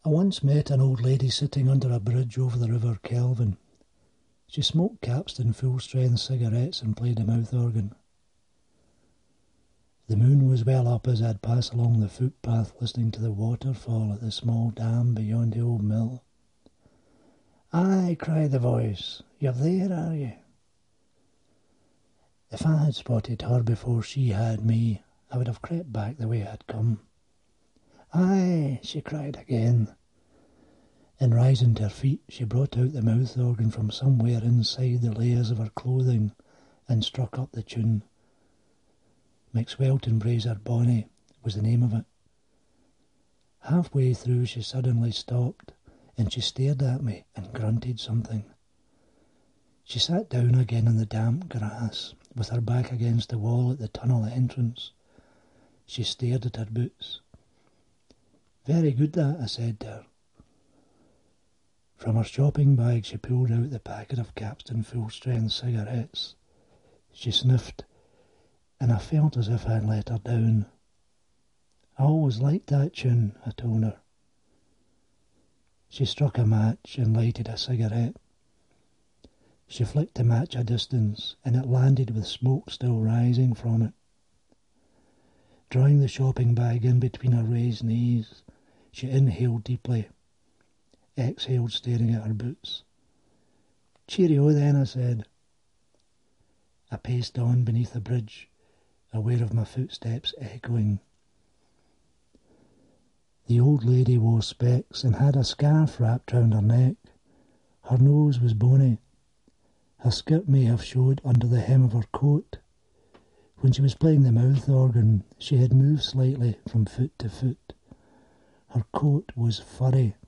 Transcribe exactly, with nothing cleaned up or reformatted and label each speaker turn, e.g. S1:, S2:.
S1: I once met an old lady sitting under a bridge over the River Kelvin. She smoked Capstan full-strength cigarettes and played a mouth organ. The moon was well up as I'd pass along the footpath listening to the waterfall at the small dam beyond the old mill. "Aye," cried the voice, "you're there, are you?" If I had spotted her before she had me, I would have crept back the way I'd come. "Aye," she cried again. And rising to her feet, she brought out the mouth organ from somewhere inside the layers of her clothing and struck up the tune. "Maxwelton Braes Are Bonny" was the name of it. Halfway through she suddenly stopped, and she stared at me and grunted something. She sat down again in the damp grass, with her back against the wall at the tunnel entrance. She stared at her boots. "Very good that," I said to her. From her shopping bag she pulled out the packet of Capstan full-strength cigarettes. She sniffed, and I felt as if I had let her down. "I always liked that tune," I told her. She struck a match and lighted a cigarette. She flicked the match a distance, and it landed with smoke still rising from it. Drawing the shopping bag in between her raised knees, she inhaled deeply, exhaled staring at her boots. "Cheerio then," I said. I paced on beneath the bridge, aware of my footsteps echoing. The old lady wore specs and had a scarf wrapped round her neck. Her nose was bony. Her skirt may have showed under the hem of her coat. When she was playing the mouth organ, she had moved slightly from foot to foot. Her coat was furry,